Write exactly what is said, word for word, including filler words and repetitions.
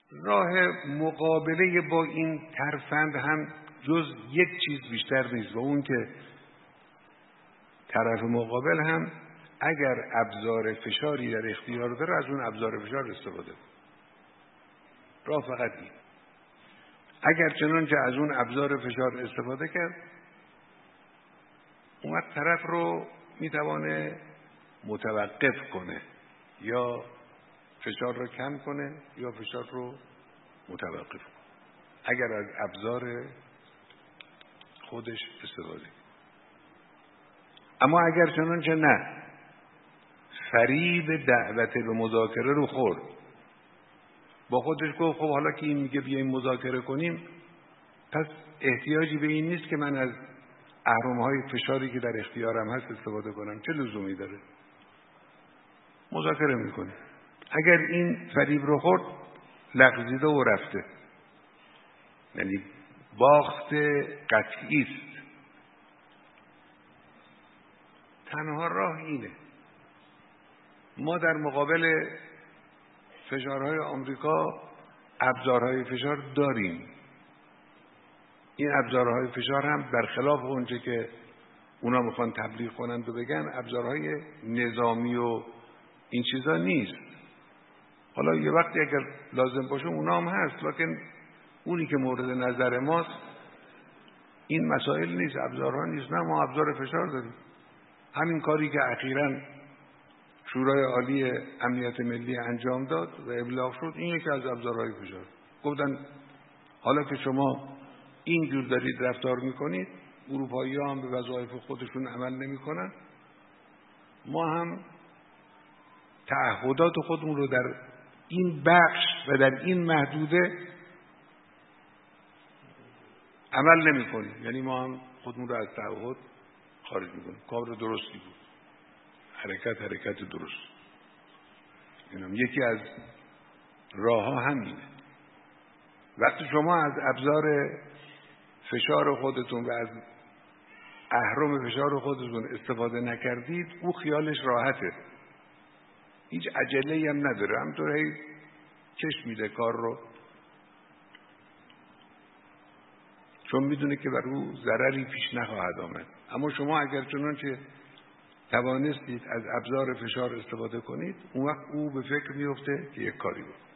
راه مقابله با این ترفند هم جز یک چیز بیشتر نیست و اون که طرف مقابل هم اگر ابزار فشاری در اختیار داره از اون ابزار فشار استفاده کنه. راه فقط این. اگر چنانچه از اون ابزار فشار استفاده کرد، اون وقت طرف رو میتوانه متوقف کنه، یا فشار رو کم کنه یا فشار رو متوقف کنه اگر از ابزار خودش استفاده کنه. اما اگر چنانچه نه، فریب دعوت به مذاکره رو خورد، با خودش گفت خب حالا که این میگه بیایم مذاکره کنیم، پس احتیاجی به این نیست که من از اهرم‌های فشاری که در اختیارم هست استفاده کنم، چه لزومی داره؟ مذاکره میکنیم. اگر این فریب رو خورد، لغزیده و رفته، یعنی باخت قطعی است. تنها راه اینه. ما در مقابل فشارهای آمریکا ابزارهای فشار داریم. این ابزارهای فشار هم برخلاف اونچه که اونا میخوان تبلیغ کنند و بگن ابزارهای نظامی و این چیزا نیست. حالا یه وقتی اگر لازم باشه اونا هم هست، لکن اونی که مورد نظر ماست این مسائل نیست، ابزارها نیست. نه، ما ابزار فشار داریم. همین کاری که اخیراً شورای عالی امنیت ملی انجام داد و ابلاغ شد، این یکی از ابزارهای فشار. گفتن حالا که شما اینجور دارید رفتار میکنید، اروپایی‌ها هم به وظایف خودشون عمل نمیکنن، ما هم تعهدات خودمون رو در این بخش و در این محدوده عمل نمیکنیم. یعنی ما هم خودمون رو از تعهد خارج میکنیم. کار درستی بود، حرکت حرکت درست. اینم یکی از راه ها همینه. وقتی شما از ابزار فشار خودتون و از اهرم فشار خودتون استفاده نکردید، او خیالش راحته، هیچ عجله‌ای هم نداره، همطور هی کش میده کار رو، چون میدونه که بر او ضرری پیش نخواهد آمد. اما شما اگر چنانچه توانستید از ابزار فشار استفاده کنید، اون وقت او به فکر میفته که یک کاری بود.